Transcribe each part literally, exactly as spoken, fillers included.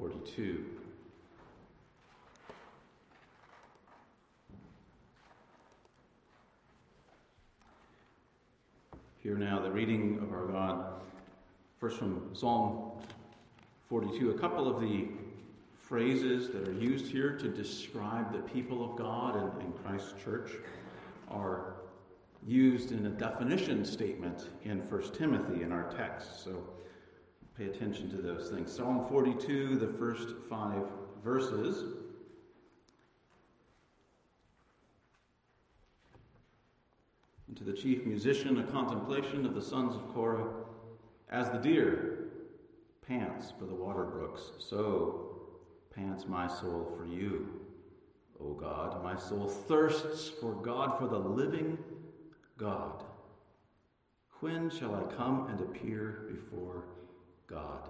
forty-two. Hear now the reading of our God, first from Psalm forty-two. A couple of the phrases that are used here to describe the people of God and, and Christ's church are used in a definition statement in First Timothy in our text. So pay attention to those things. Psalm forty-two, the first five verses. And to the chief musician, a contemplation of the sons of Korah, as the deer pants for the water brooks, so pants my soul for you, O God. My soul thirsts for God, for the living God. When shall I come and appear before God?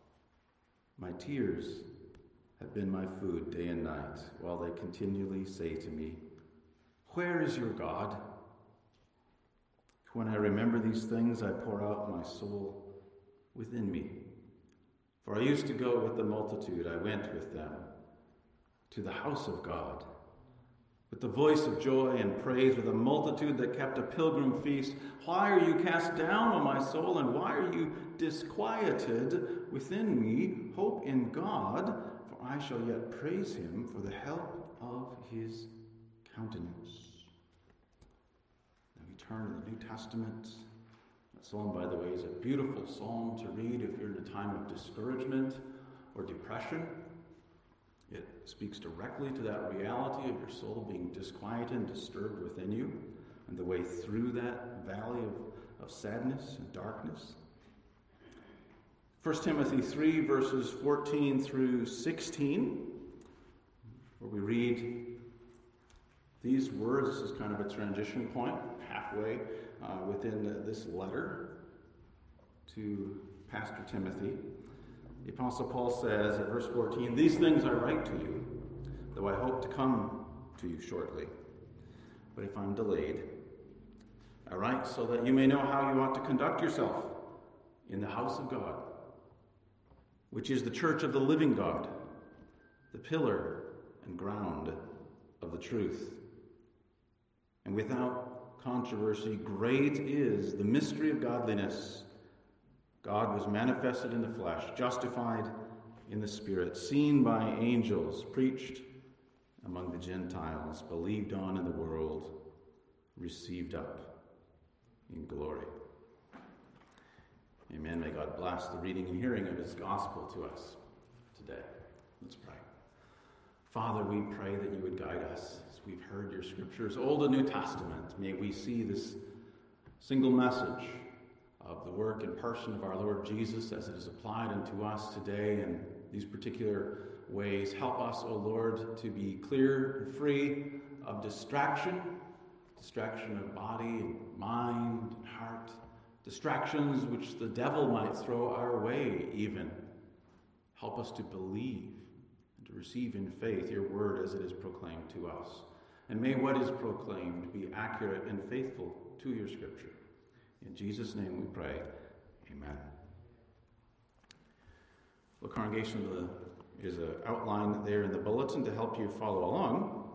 My tears have been my food day and night, while they continually say to me, where is your God? When I remember these things, I pour out my soul within me. For I used to go with the multitude, I went with them to the house of God, with the voice of joy and praise, with a multitude that kept a pilgrim feast. Why are you cast down, O my soul, and why are you disquieted within me? Hope in God, for I shall yet praise him for the help of his countenance. Now we turn to the New Testament. That psalm, by the way, is a beautiful psalm to read if you're in a time of discouragement or depression. It speaks directly to that reality of your soul being disquieted and disturbed within you, and the way through that valley of, of sadness and darkness. First Timothy three, verses fourteen through sixteen, where we read these words. This is kind of a transition point, halfway uh, within this letter to Pastor Timothy. The Apostle Paul says in verse fourteen, these things I write to you, though I hope to come to you shortly. But if I'm delayed, I write so that you may know how you ought to conduct yourself in the house of God, which is the church of the living God, the pillar and ground of the truth. And without controversy, great is the mystery of godliness. God was manifested in the flesh, justified in the Spirit, seen by angels, preached among the Gentiles, believed on in the world, received up in glory. Amen. May God bless the reading and hearing of his gospel to us today. Let's pray. Father, we pray that you would guide us as we've heard your scriptures, Old and New Testament. May we see this single message of the work and person of our Lord Jesus as it is applied unto us today in these particular ways. Help us, O Lord, to be clear and free of distraction, distraction of body and mind and heart, distractions which the devil might throw our way even. Help us to believe and to receive in faith your word as it is proclaimed to us. And may what is proclaimed be accurate and faithful to your scripture. In Jesus' name we pray, amen. Well, congregation, the, is an outline there in the bulletin to help you follow along.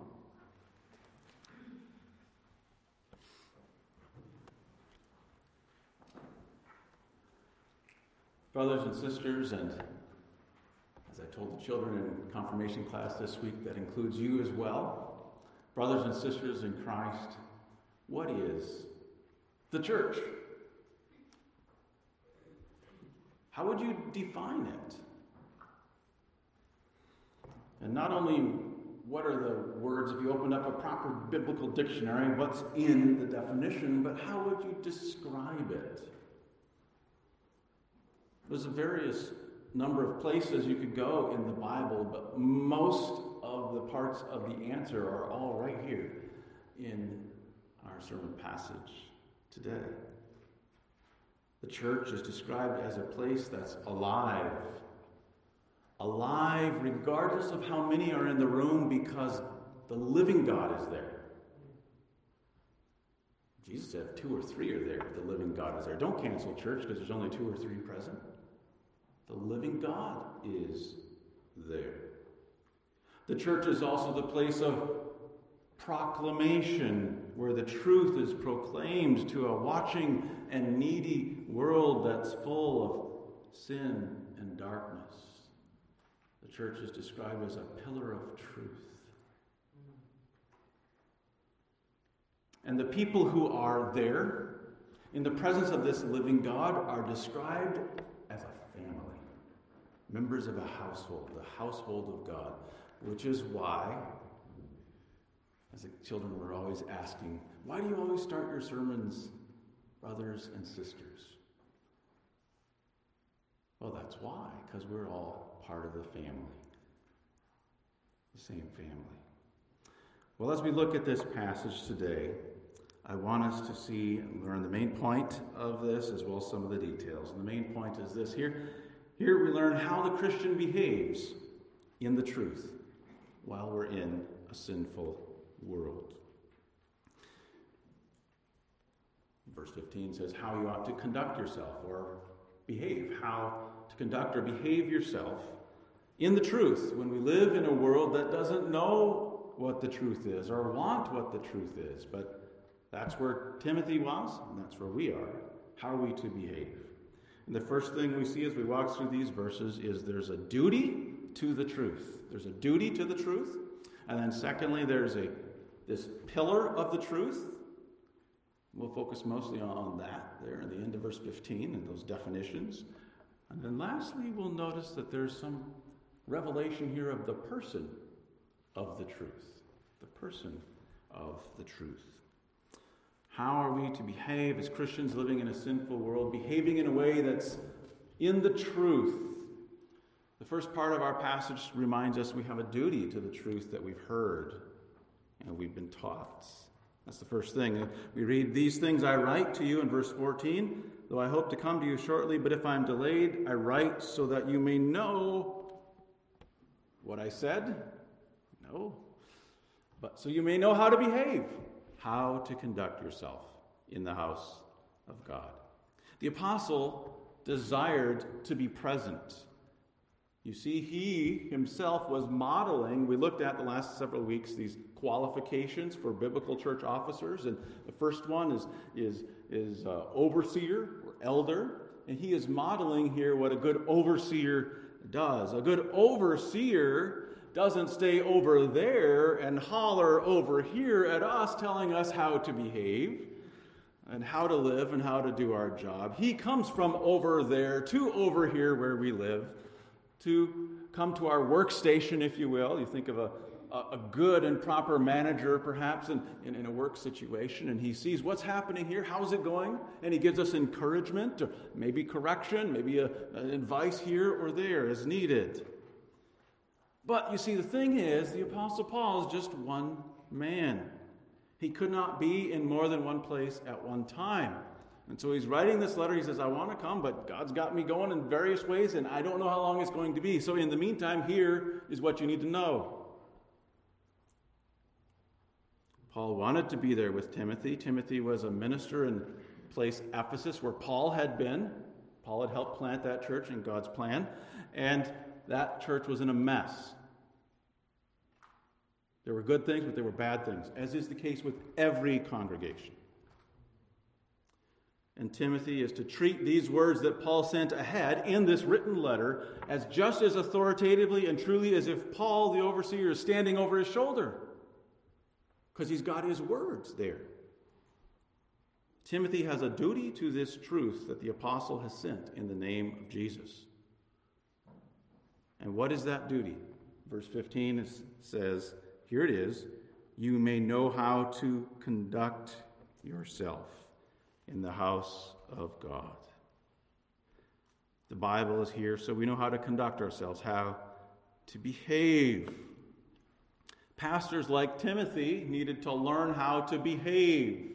Brothers and sisters, and as I told the children in confirmation class this week, that includes you as well. Brothers and sisters in Christ, what is the church? How would you define it? And not only what are the words, if you opened up a proper biblical dictionary, what's in the definition, but how would you describe it? There's a various number of places you could go in the Bible, but most of the parts of the answer are all right here in our sermon passage today. The church is described as a place that's alive. Alive regardless of how many are in the room, because the living God is there. Jesus said if two or three are there, the living God is there. Don't cancel church because there's only two or three present. The living God is there. The church is also the place of proclamation, where the truth is proclaimed to a watching and needy world that's full of sin and darkness. The church is described as a pillar of truth. And the people who are there, in the presence of this living God, are described as a family, members of a household, the household of God, which is why, as the children were always asking, why do you always start your sermons, brothers and sisters? Well, that's why, because we're all part of the family, the same family. Well, as we look at this passage today, I want us to see and learn the main point of this as well as some of the details. And the main point is this here. Here we learn how the Christian behaves in the truth while we're in a sinful world. Verse fifteen says how you ought to conduct yourself or behave, how to conduct or behave yourself in the truth when we live in a world that doesn't know what the truth is or want what the truth is. But that's where Timothy was, and that's where we are. How are we to behave? And the first thing we see as we walk through these verses is there's a duty to the truth. There's a duty to the truth. And then secondly, there's a this pillar of the truth. We'll focus mostly on that there in the end of verse fifteen and those definitions. And then lastly, we'll notice that there's some revelation here of the person of the truth. The person of the truth. How are we to behave as Christians living in a sinful world, behaving in a way that's in the truth? The first part of our passage reminds us we have a duty to the truth that we've heard and we've been taught. That's the first thing. We read, "These things I write to you," in verse fourteen, "though I hope to come to you shortly, but if I am delayed, I write so that you may know what I said." No. But so you may know how to behave. How to conduct yourself in the house of God. The apostle desired to be present. You see, he himself was modeling, we looked at the last several weeks, these qualifications for biblical church officers, and the first one is, is, is uh, overseer or elder, and he is modeling here what a good overseer does. A good overseer doesn't stay over there and holler over here at us telling us how to behave and how to live and how to do our job. He comes from over there to over here where we live to come to our workstation, if you will. You think of a, a good and proper manager perhaps in, in, in a work situation, and he sees what's happening here, how's it going, and he gives us encouragement or maybe correction, maybe a, an advice here or there as needed. But you see, the thing is, the Apostle Paul is just one man. He could not be in more than one place at one time. And so he's writing this letter. He says, I want to come, but God's got me going in various ways, and I don't know how long it's going to be. So in the meantime, here is what you need to know. Paul wanted to be there with Timothy. Timothy was a minister in the place Ephesus, where Paul had been. Paul had helped plant that church in God's plan. And that church was in a mess. There were good things, but there were bad things, as is the case with every congregation. And Timothy is to treat these words that Paul sent ahead in this written letter as just as authoritatively and truly as if Paul, the overseer, is standing over his shoulder, because he's got his words there. Timothy has a duty to this truth that the apostle has sent in the name of Jesus. And what is that duty? Verse fifteen says, here it is, you may know how to conduct yourself in the house of God. The Bible is here so we know how to conduct ourselves, how to behave. Pastors like Timothy needed to learn how to behave.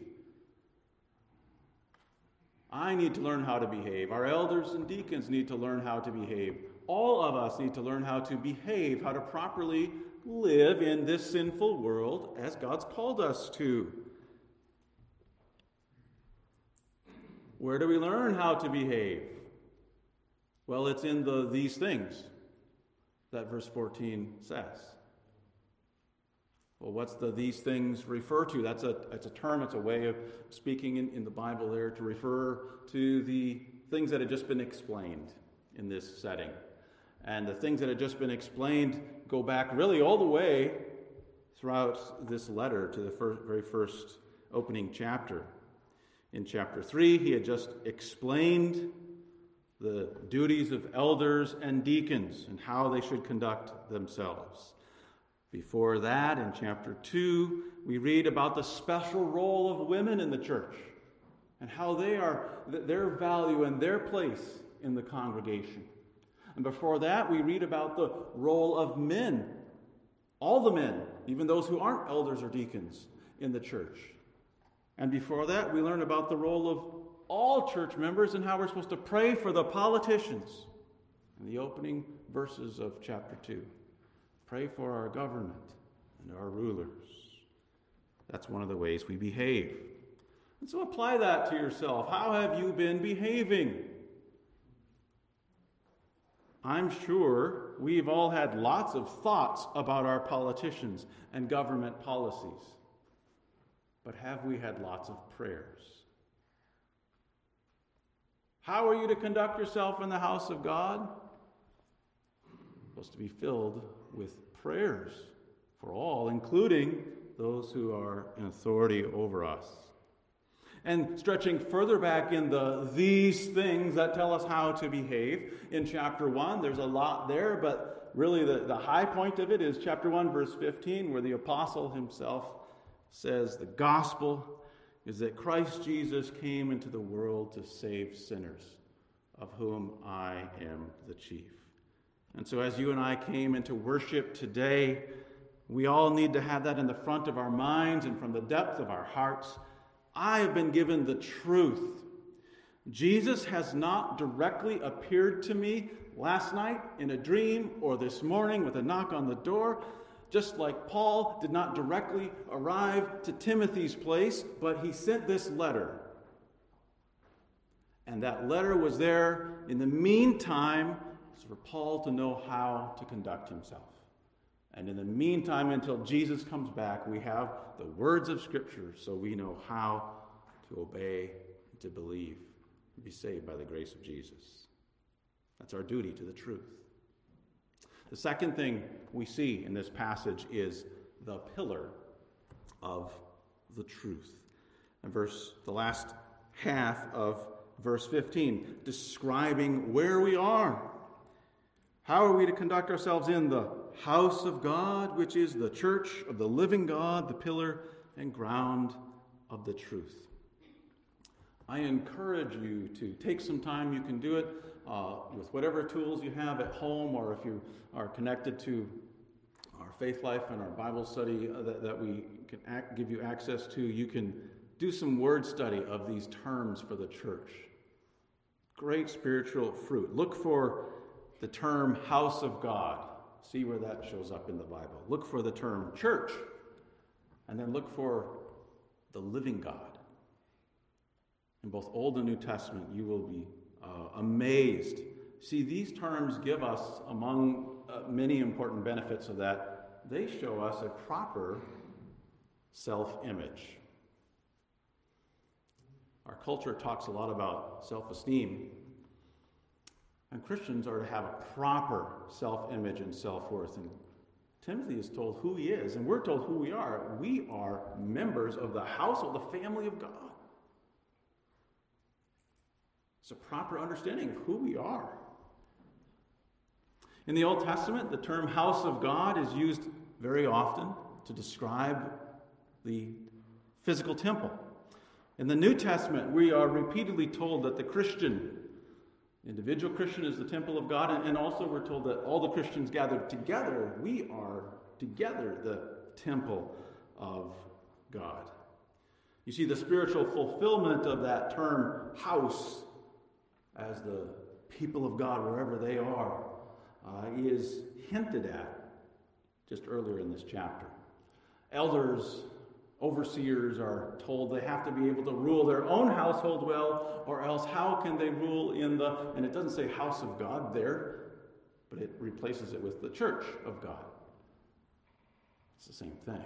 I need to learn how to behave. Our elders and deacons need to learn how to behave. All of us need to learn how to behave, how to properly live in this sinful world as God's called us to. Where do we learn how to behave? Well, it's in the these things. that verse fourteen says. Well, what's the these things refer to? That's a, it's a term, it's a way of speaking in, in the Bible there to refer to the things that had just been explained in this setting. And the things that had just been explained go back really all the way throughout this letter to the first, very first opening chapter. In chapter three, he had just explained the duties of elders and deacons and how they should conduct themselves. Before that, in chapter two, we read about the special role of women in the church and how they are, their value and their place in the congregation. And before that, we read about the role of men, all the men, even those who aren't elders or deacons in the church. And before that, we learn about the role of all church members and how we're supposed to pray for the politicians in the opening verses of chapter two. Pray for our government and our rulers. That's one of the ways we behave. And so apply that to yourself. How have you been behaving? I'm sure we've all had lots of thoughts about our politicians and government policies. But have we had lots of prayers? How are you to conduct yourself in the house of God? You're supposed to be filled with prayers for all, including those who are in authority over us. And stretching further back in the these things that tell us how to behave, in chapter one, there's a lot there, but really the, the high point of it is chapter one, verse fifteen, where the apostle himself says the gospel is that Christ Jesus came into the world to save sinners, of whom I am the chief. And so as you and I came into worship today, we all need to have that in the front of our minds and from the depth of our hearts. I have been given the truth. Jesus has not directly appeared to me last night in a dream or this morning with a knock on the door, just like Paul did not directly arrive to Timothy's place, but he sent this letter. And that letter was there in the meantime for Paul to know how to conduct himself. And in the meantime, until Jesus comes back, we have the words of Scripture so we know how to obey, to believe, and be saved by the grace of Jesus. That's our duty to the truth. The second thing we see in this passage is the pillar of the truth. And verse, the last half of verse fifteen, describing where we are. How are we to conduct ourselves in the house of God, which is the church of the living God, the pillar and ground of the truth? I encourage you to take some time. You can do it uh, with whatever tools you have at home, or if you are connected to our Faith Life and our Bible study uh, that, that we can act, give you access to. You can do some word study of these terms for the church. Great spiritual fruit. Look for the term house of God. See where that shows up in the Bible. Look for the term church, and then look for the living God. In both Old and New Testament, you will be uh, amazed. See, these terms give us, among uh, many important benefits of that, they show us a proper self-image. Our culture talks a lot about self-esteem, and Christians are to have a proper self-image and self-worth. And Timothy is told who he is, and we're told who we are. We are members of the household, the family of God. It's a proper understanding of who we are. In the Old Testament, the term house of God is used very often to describe the physical temple. In the New Testament, we are repeatedly told that the Christian, individual Christian, is the temple of God, and also we're told that all the Christians gathered together, we are together the temple of God. You see, the spiritual fulfillment of that term house as the people of God, wherever they are, uh, is hinted at just earlier in this chapter. Elders, overseers are told they have to be able to rule their own household well, or else how can they rule in the, and it doesn't say house of God there, but it replaces it with the church of God. It's the same thing.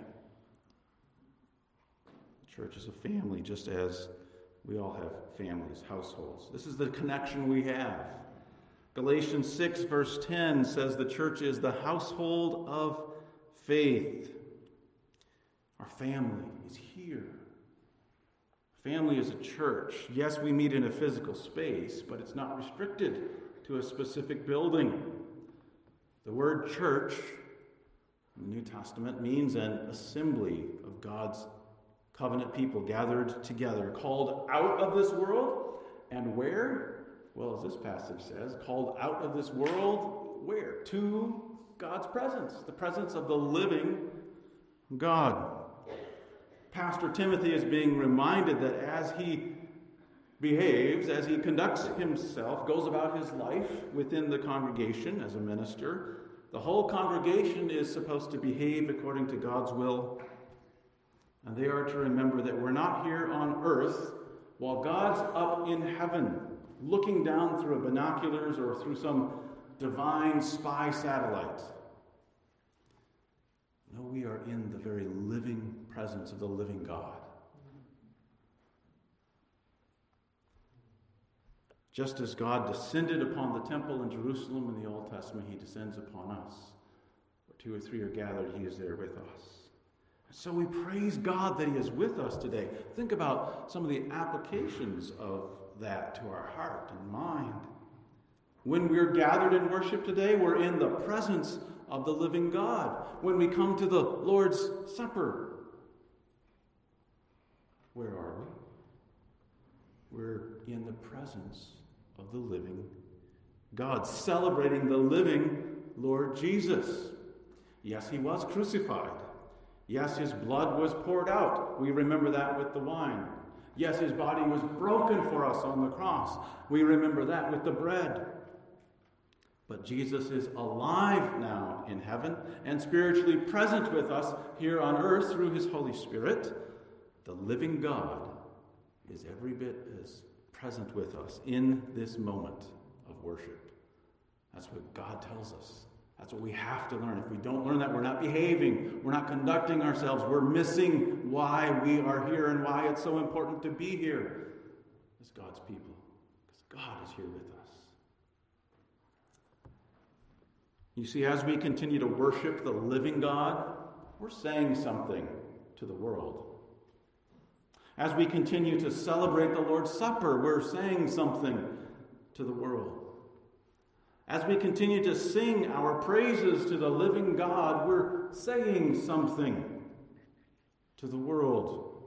The church is a family, just as we all have families, households. This is the connection we have. Galatians six, verse ten says the church is the household of faith. Our family is here. Family is a church. Yes, we meet in a physical space, but it's not restricted to a specific building. The word church in the New Testament means an assembly of God's covenant people gathered together, called out of this world. And where? Well, as this passage says, called out of this world, where? To God's presence, the presence of the living God. Pastor Timothy is being reminded that as he behaves, as he conducts himself, goes about his life within the congregation as a minister, the whole congregation is supposed to behave according to God's will. And they are to remember that we're not here on earth while God's up in heaven, looking down through a binoculars or through some divine spy satellite. No, we are in the very living presence of the living God. Just as God descended upon the temple in Jerusalem in the Old Testament, he descends upon us. Where two or three are gathered, he is there with us. So we praise God that he is with us today. Think about some of the applications of that to our heart and mind. When we're gathered in worship today, we're in the presence of the living God. When we come to the Lord's Supper, where are we? We're in the presence of the living God, celebrating the living Lord Jesus. Yes, he was crucified. Yes, his blood was poured out. We remember that with the wine. Yes, his body was broken for us on the cross. We remember that with the bread. But Jesus is alive now in heaven and spiritually present with us here on earth through his Holy Spirit. The living God is every bit as present with us in this moment of worship. That's what God tells us. That's what we have to learn. If we don't learn that, we're not behaving. We're not conducting ourselves. We're missing why we are here and why it's so important to be here as God's people. Because God is here with us. You see, as we continue to worship the living God, we're saying something to the world. As we continue to celebrate the Lord's Supper, we're saying something to the world. As we continue to sing our praises to the living God, we're saying something to the world.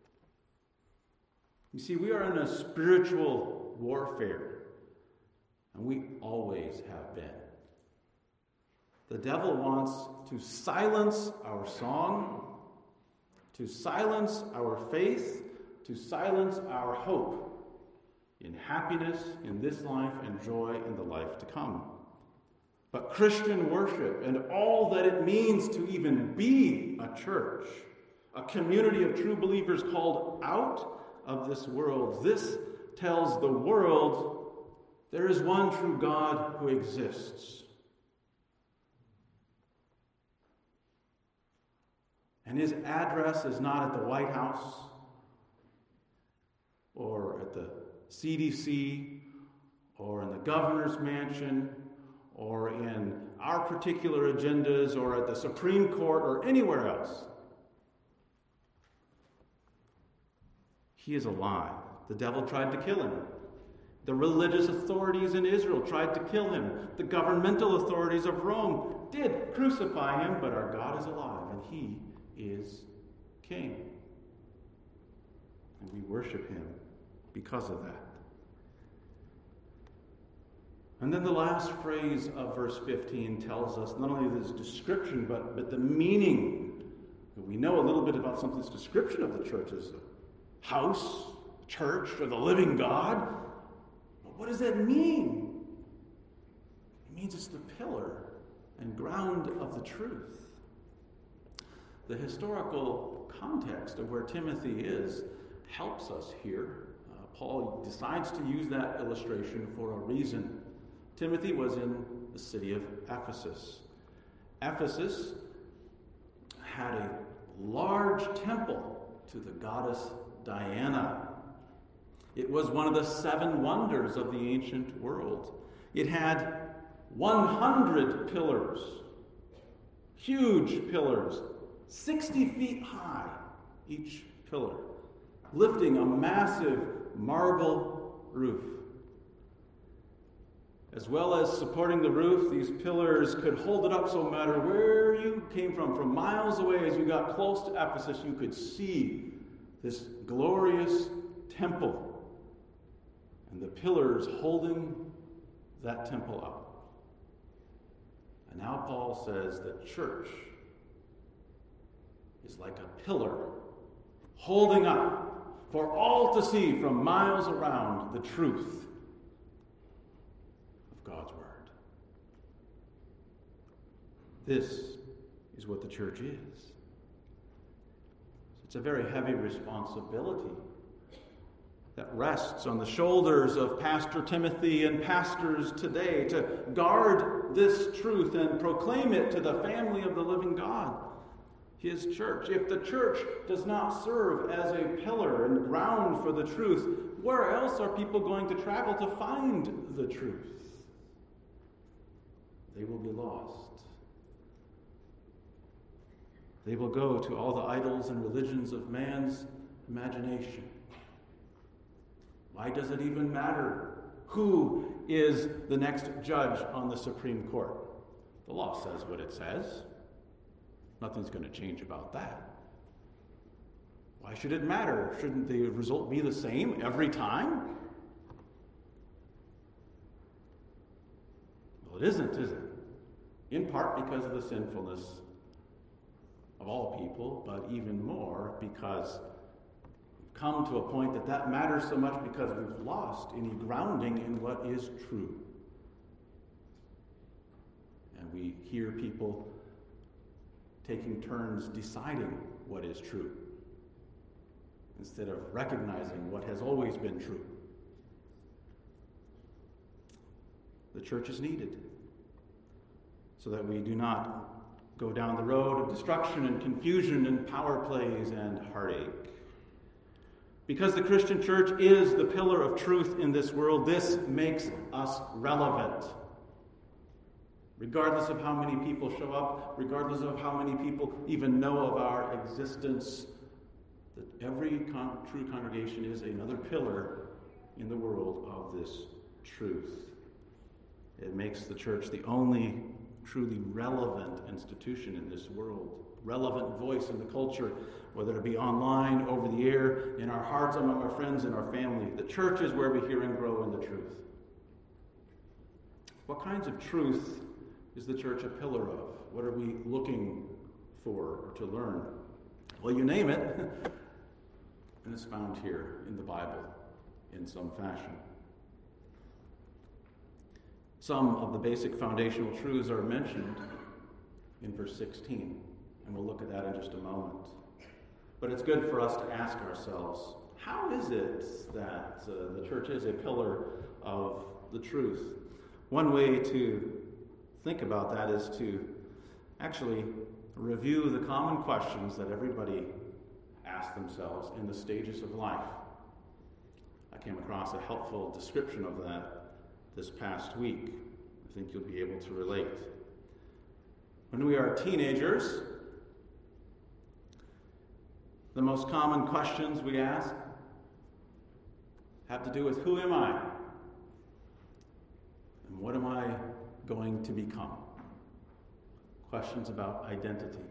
You see, we are in a spiritual warfare, and we always have been. The devil wants to silence our song, to silence our faith, to silence our hope in happiness in this life and joy in the life to come. But Christian worship and all that it means to even be a church, a community of true believers called out of this world, this tells the world there is one true God who exists. And his address is not at the White House or at the C D C or in the governor's mansion or in our particular agendas or at the Supreme Court or anywhere else. He is alive. The devil tried to kill him. The religious authorities in Israel tried to kill him. The governmental authorities of Rome did crucify him, but our God is alive and he is king. And we worship him because of that. And then the last phrase of verse fifteen tells us not only this description, but, but the meaning. We know a little bit about some of this description of the church as a house, church, or the living God. But what does that mean? It means it's the pillar and ground of the truth. The historical context of where Timothy is helps us here. Uh, Paul decides to use that illustration for a reason. Timothy was in the city of Ephesus. Ephesus had a large temple to the goddess Diana. It was one of the seven wonders of the ancient world. It had one hundred pillars, huge pillars, sixty feet high each pillar, lifting a massive marble roof. As well as supporting the roof, these pillars could hold it up so no matter where you came from, from miles away, as you got close to Ephesus, you could see this glorious temple and the pillars holding that temple up. And now Paul says that church is like a pillar holding up for all to see from miles around the truth of God's word. This is what the church is. It's a very heavy responsibility that rests on the shoulders of Pastor Timothy and pastors today to guard this truth and proclaim it to the family of the living God, his church. If the church does not serve as a pillar and ground for the truth, where else are people going to travel to find the truth? They will be lost. They will go to all the idols and religions of man's imagination. Why does it even matter who is the next judge on the Supreme Court? The law says what it says. Nothing's going to change about that. Why should it matter? Shouldn't the result be the same every time? Well, it isn't, is it? In part because of the sinfulness of all people, but even more because we've come to a point that that matters so much because we've lost any grounding in what is true. And we hear people taking turns deciding what is true instead of recognizing what has always been true. The church is needed so that we do not go down the road of destruction and confusion and power plays and heartache. Because the Christian church is the pillar of truth in this world, this makes us relevant. Regardless of how many people show up, regardless of how many people even know of our existence, that every con- true congregation is another pillar in the world of this truth. It makes the church the only truly relevant institution in this world, relevant voice in the culture, whether it be online, over the air, in our hearts, among our friends, and our family. The church is where we hear and grow in the truth. What kinds of truth is the church a pillar of? What are we looking for or to learn? Well, you name it, and it's found here in the Bible in some fashion. Some of the basic foundational truths are mentioned in verse sixteen, and we'll look at that in just a moment. But it's good for us to ask ourselves, how is it that uh, the church is a pillar of the truth? One way to think about that is to actually review the common questions that everybody asks themselves in the stages of life. I came across a helpful description of that this past week. I think you'll be able to relate. When we are teenagers, the most common questions we ask have to do with who am I? And what am I going to become? Questions about identity.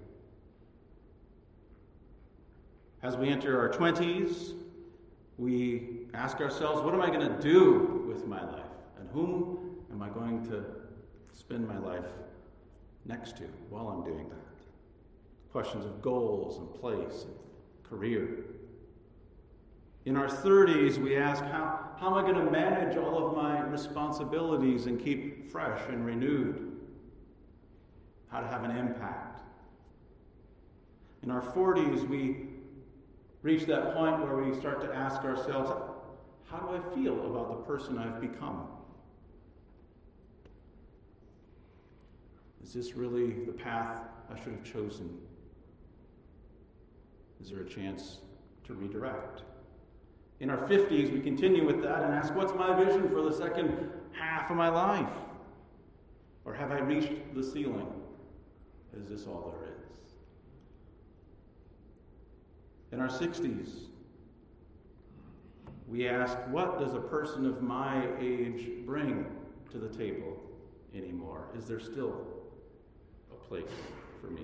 As we enter our twenties, we ask ourselves, what am I going to do with my life? And whom am I going to spend my life next to while I'm doing that? Questions of goals and place and career. In our thirties, we ask, how, how am I going to manage all of my responsibilities and keep fresh and renewed? How to have an impact. In our forties, we reach that point where we start to ask ourselves, how do I feel about the person I've become? Is this really the path I should have chosen? Is there a chance to redirect? In our fifties, we continue with that and ask, what's my vision for the second half of my life? Or have I reached the ceiling? Is this all there is? In our sixties, we ask, what does a person of my age bring to the table anymore? Is there still a place for me?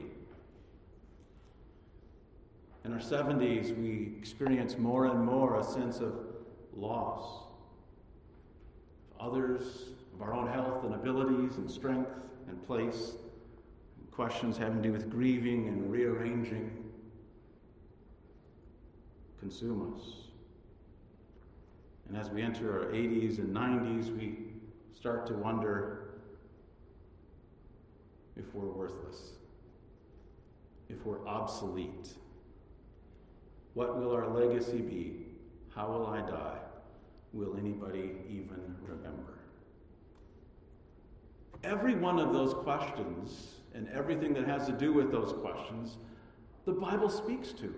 In our seventies, we experience more and more a sense of loss of others, of our own health and abilities and strength and place. Questions having to do with grieving and rearranging consume us. And as we enter our eighties and nineties, we start to wonder if we're worthless, if we're obsolete. What will our legacy be? How will I die? Will anybody even remember? Every one of those questions and everything that has to do with those questions, the Bible speaks to.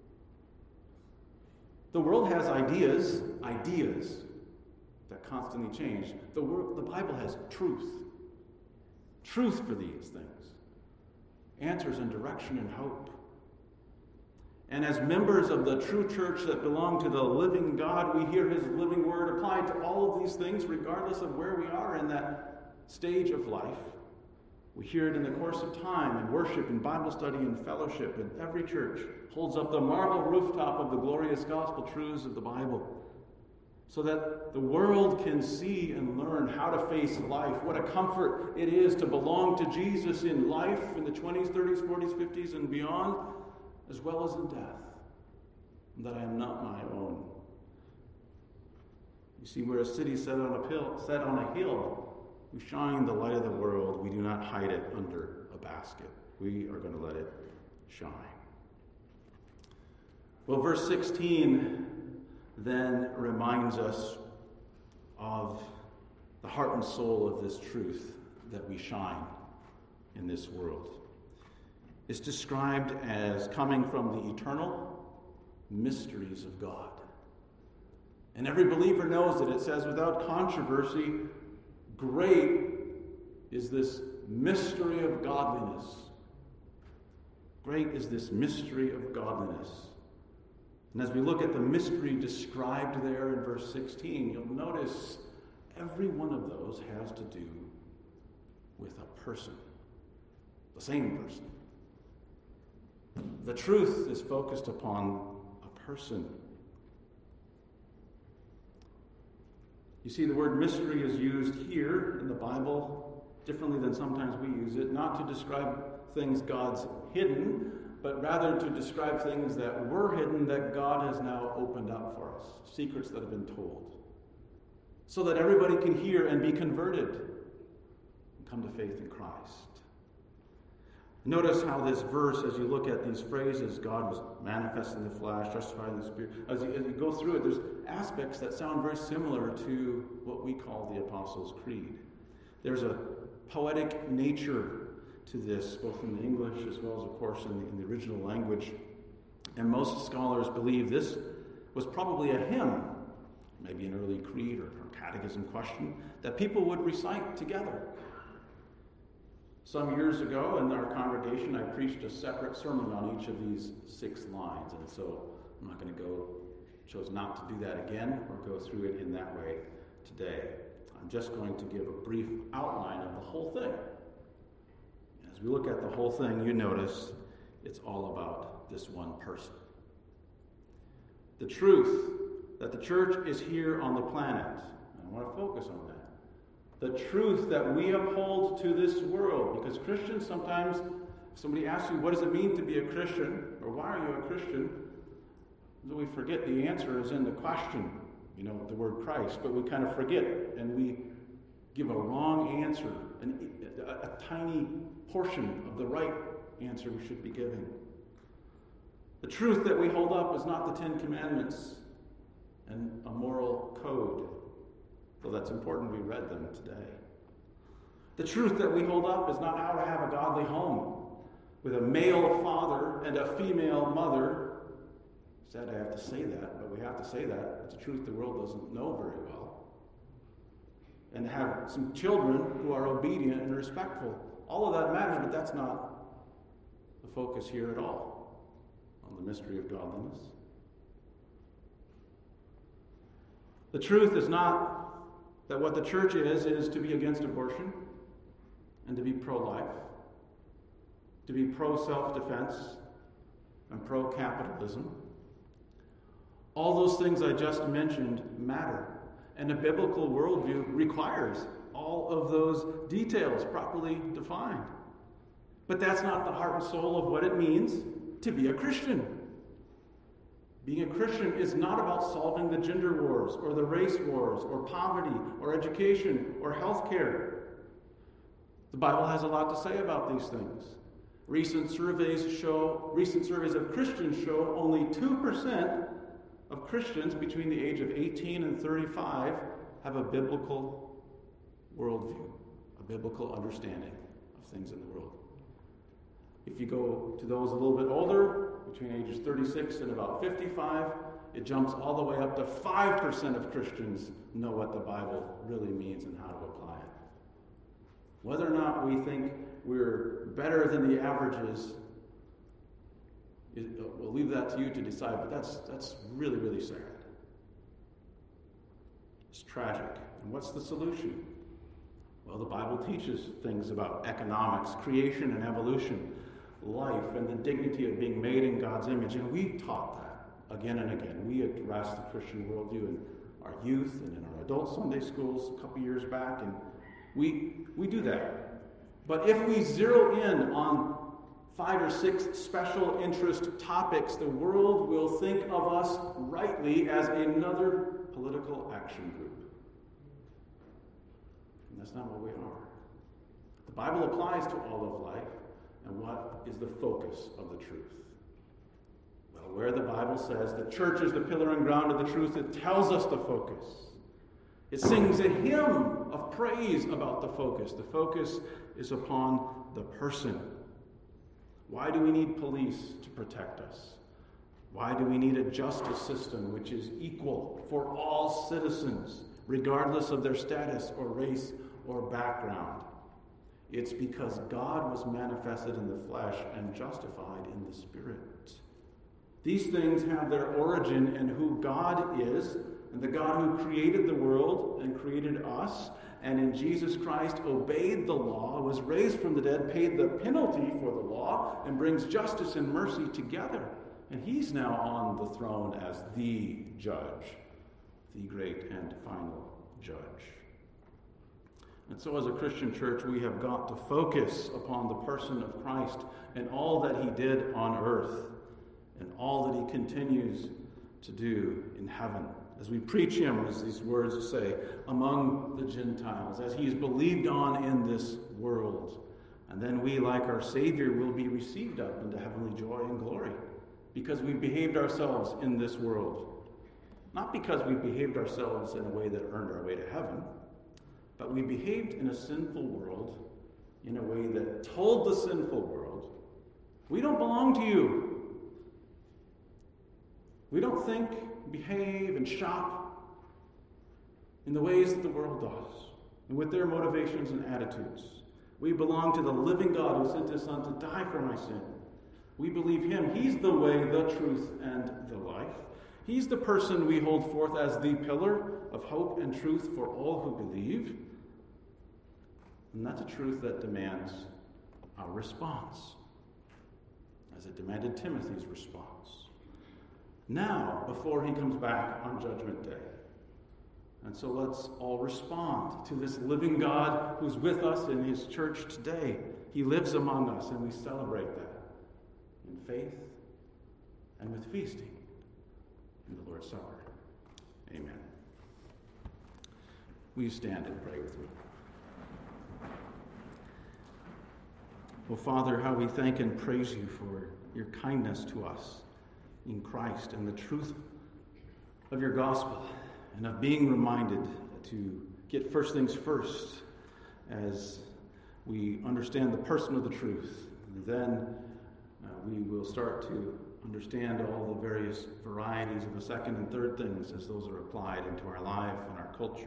The world has ideas, ideas that constantly change. The, world, the Bible has truth. Truth for these things. Answers and direction and hope. And as members of the true church that belong to the living God, we hear his living word applied to all of these things, regardless of where we are in that stage of life. We hear it in the course of time, in worship, in Bible study, and fellowship, and every church holds up the marble rooftop of the glorious gospel truths of the Bible, so that the world can see and learn how to face life. What a comfort it is to belong to Jesus in life, in the twenties, thirties, forties, fifties, and beyond, as well as in death, and that I am not my own. You see, we're a city set on a hill, set on a hill. We shine the light of the world. We do not hide it under a basket. We are going to let it shine. Well, verse sixteen then reminds us of the heart and soul of this truth that we shine in this world. It's described as coming from the eternal mysteries of God. And every believer knows that it says without controversy, great is this mystery of godliness. Great is this mystery of godliness. And as we look at the mystery described there in verse sixteen, you'll notice every one of those has to do with a person. The same person. The truth is focused upon a person. You see, the word mystery is used here in the Bible differently than sometimes we use it, not to describe things God's hidden, but rather to describe things that were hidden that God has now opened up for us, secrets that have been told, so that everybody can hear and be converted and come to faith in Christ. Notice how this verse, as you look at these phrases, God was manifest in the flesh, justified in the Spirit. As you, as you go through it, there's aspects that sound very similar to what we call the Apostles' Creed. There's a poetic nature to this, both in the English as well as, of course, in the, in the original language. And most scholars believe this was probably a hymn, maybe an early creed or, or catechism question, that people would recite together. Some years ago in our congregation, I preached a separate sermon on each of these six lines, and so I'm not going to go, chose not to do that again or go through it in that way today. I'm just going to give a brief outline of the whole thing. As we look at the whole thing, you notice it's all about this one person. The truth that the church is here on the planet, and I want to focus on that. The truth that we uphold to this world, because Christians sometimes, if somebody asks you, what does it mean to be a Christian, or why are you a Christian, then we forget the answer is in the question, you know, the word Christ, but we kind of forget, and we give a wrong answer, an, a, a tiny portion of the right answer we should be giving. The truth that we hold up is not the Ten Commandments and a moral code, though that's important we read them today. The truth that we hold up is not how to have a godly home with a male father and a female mother. Sad I have to say that, but we have to say that. It's a truth the world doesn't know very well. And to have some children who are obedient and respectful. All of that matters, but that's not the focus here at all on the mystery of godliness. The truth is not that what the church is, is to be against abortion and to be pro-life, to be pro-self-defense and pro-capitalism. All those things I just mentioned matter, and a biblical worldview requires all of those details properly defined. But that's not the heart and soul of what it means to be a Christian. Being a Christian is not about solving the gender wars or the race wars or poverty or education or healthcare. The Bible has a lot to say about these things. Recent surveys show, recent surveys of Christians show only two percent of Christians between the age of eighteen and thirty-five have a biblical worldview, a biblical understanding of things in the world. If you go to those a little bit older, between ages thirty-six and about fifty-five, it jumps all the way up to five percent of Christians know what the Bible really means and how to apply it. Whether or not we think we're better than the averages, we'll leave that to you to decide, but that's that's really, really sad. It's tragic. And what's the solution? Well, the Bible teaches things about economics, creation and evolution, life, and the dignity of being made in God's image. And we've taught that again and again. We address the Christian worldview in our youth and in our adult Sunday schools a couple years back, and we we do that. But if we zero in on five or six special interest topics, the world will think of us rightly as another political action group. And that's not what we are. The Bible applies to all of life, and what is the focus of the truth? Well, where the Bible says the church is the pillar and ground of the truth, it tells us the focus. It sings a hymn of praise about the focus. The focus is upon the person. Why do we need police to protect us? Why do we need a justice system which is equal for all citizens, regardless of their status or race or background? It's because God was manifested in the flesh and justified in the Spirit. These things have their origin in who God is, and the God who created the world and created us, and in Jesus Christ obeyed the law, was raised from the dead, paid the penalty for the law, and brings justice and mercy together. And he's now on the throne as the judge, the great and final judge. And so as a Christian church, we have got to focus upon the person of Christ and all that he did on earth and all that he continues to do in heaven. As we preach him, as these words say, among the Gentiles, as he is believed on in this world. And then we, like our Savior, will be received up into heavenly joy and glory because we've behaved ourselves in this world. Not because we've behaved ourselves in a way that earned our way to heaven, but we behaved in a sinful world in a way that told the sinful world, we don't belong to you. We don't think, behave, and shop in the ways that the world does, and with their motivations and attitudes. We belong to the living God who sent his Son to die for my sin. We believe him. He's the way, the truth, and the life. He's the person we hold forth as the pillar of hope and truth for all who believe. And that's a truth that demands our response, as it demanded Timothy's response. Now, before he comes back on Judgment Day. And so let's all respond to this living God who's with us in his church today. He lives among us, and we celebrate that in faith and with feasting in the Lord's Supper. Amen. Will you stand and pray with me? Oh, Father, how we thank and praise you for your kindness to us in Christ and the truth of your gospel, and of being reminded to get first things first as we understand the person of the truth. And then uh, we will start to understand all the various varieties of the second and third things as those are applied into our life and our culture.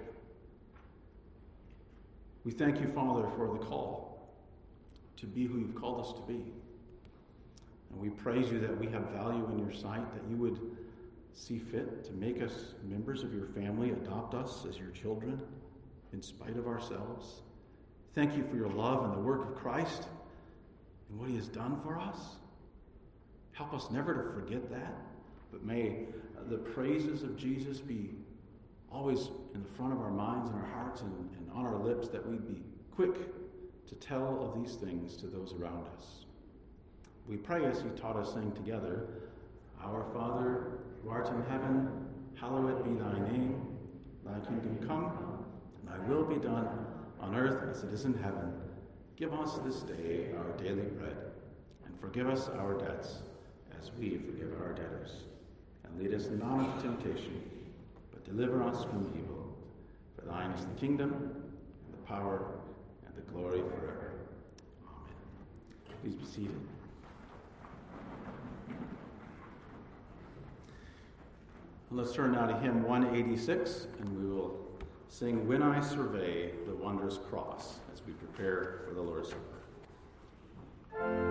We thank you, Father, for the call to be who you've called us to be. And we praise you that we have value in your sight, that you would see fit to make us members of your family, adopt us as your children in spite of ourselves. Thank you for your love and the work of Christ and what he has done for us. Help us never to forget that, but may the praises of Jesus be always in the front of our minds and our hearts and, and on our lips, that we'd be quick to tell of these things to those around us. We pray as you taught us saying together, Our Father, who art in heaven, hallowed be thy name. Thy kingdom come, thy will be done on earth as it is in heaven. Give us this day our daily bread, and forgive us our debts as we forgive our debtors. And lead us not into temptation, but deliver us from evil. For thine is the kingdom, and the power, and the glory forever. Amen. Please be seated. Let's turn now to hymn one eighty-six, and we will sing When I Survey the Wondrous Cross as we prepare for the Lord's Supper.